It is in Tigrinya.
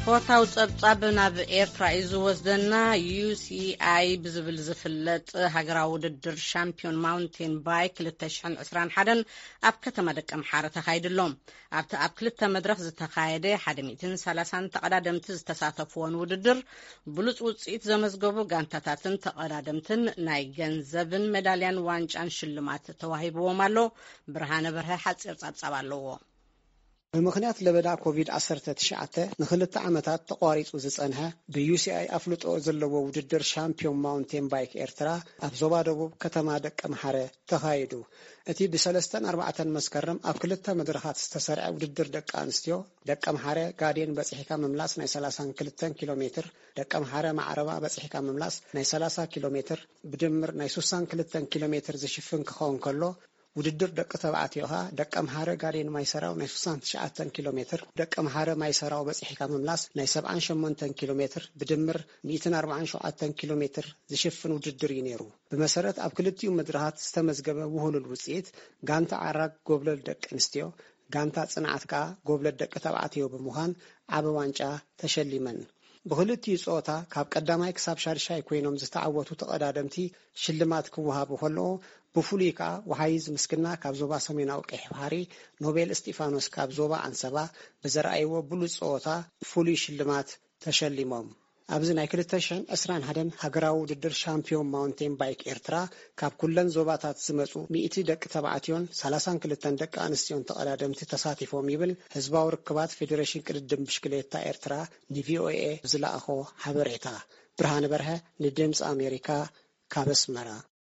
ሆታው ጸብጻብ ናብ ኤርትራ ይዝወስደና UCI ብዝብል ዝፍለጥ ሃገራዊ ውድድር ሻምፒዮን ማውንቴን ባይክ 2021 ኣብ ከተማ ደቀ መሓረ ተኻይድሎም ኣብ ክልተ መድረኽ ዝተኻየደ 130 ተቐዳደምቲ ዝተሳተፍዎን ውድድር ብሉጽ ውጽኢት ዘመዝገቡ ጋንታታትን ተቐዳደምትን ናይ ገንዘብን ሜዳልያን ዋንጫን ሽልማት ተዋሂብዎም ኣሎ። ብርሃነ በርሀ ሓጺር ጸብጻብ ኣለዎ። በምክንያት ለበዳ ኮቪድ-19 ንክልተ ዓመታት ተቋሪጹ ዝጸንሐ ብዩሲአይ አፍልጦ ዘለዎ ውድድር ሻምፒዮን ማውንቴን ባይክ ኤርትራ ኣብ ዞባ ደቡብ ከተማ ደቀ መሓረ ተኻይዱ እቲ ብ3-4 መስከረም ኣብ ክልተ መድረኻት ዝተሰርዐ ውድድር ደቀ አንስትዮ ደቀ መሓረ ጋዴን በጽሒካ መምላስ ናይ 32 ኪሎ ሜትር ደቀ መሓረ ማዕረባ በጽሒካ መምላስ ናይ 30 ኪሎ ሜትር ብድምር ናይ 62 ኪሎ ሜትር ዝሽፍን ክኸውን ከሎ ውድድር ደቀ ተባዕትዮኻ ደቀ መሓረ ጋዴን ማይሰራው ናይ 69 ኪሎ ሜትር ደቀ መሓረ ማይሰራው በጽሒካ መምላስ ናይ 78 ኪሎ ሜትር ብድምር 147 ኪሎ ሜትር ዝሽፍን ውድድር እዩ ነይሩ። ብመሰረት ኣብ ክልቲኡ መድረኻት ዝተመዝገበ ውህሉል ውጽኢት ጋንታ ዓራግ ጎብለል ደቀ አንስትዮ ጋንታ ጽንዓት ከዓ ጎብለል ደቀ ተባዕትዮ ብምዃን ዓበ ዋንጫ ተሸሊመን። ብክልቲኡ ጾታ ካብ ቀዳማይ ክሳብ ሻድሻይ ኮይኖም ዝተዓወቱ ተቐዳደምቲ ሽልማት ክወሃቡ ከለኦ ብፍሉይ ከዓ ወሃይዝ ምስክና ካብ ዞባ ሰሜናዊ ቀይሕ ባሕሪ ኖቤል እስጢፋኖስ ካብ ዞባ አንሰባ ብዘረኣይዎ ብሉጽ ጾታ ፍሉይ ሽልማት ተሸሊሞም። ኣብዚ ናይ 2021 ሃገራዊ ውድድር ሻምፒዮን ማውንቴን ባይክ ኤርትራ ካብ ኩለን ዞባታት ዝመጹ 100 ደቂ ተባዕትዮን 32 ደቂ አንስትዮን ተቐዳደምቲ ተሳቲፎም ይብል ህዝባዊ ርክባት ፌደሬሽን ቅድድም ብሽክሌታ ኤርትራ ንቪኦኤ ዝለኣኾ ሓበሬታ። ብርሃነ በርሀ ንድምፂ አሜሪካ ካብ አስመራ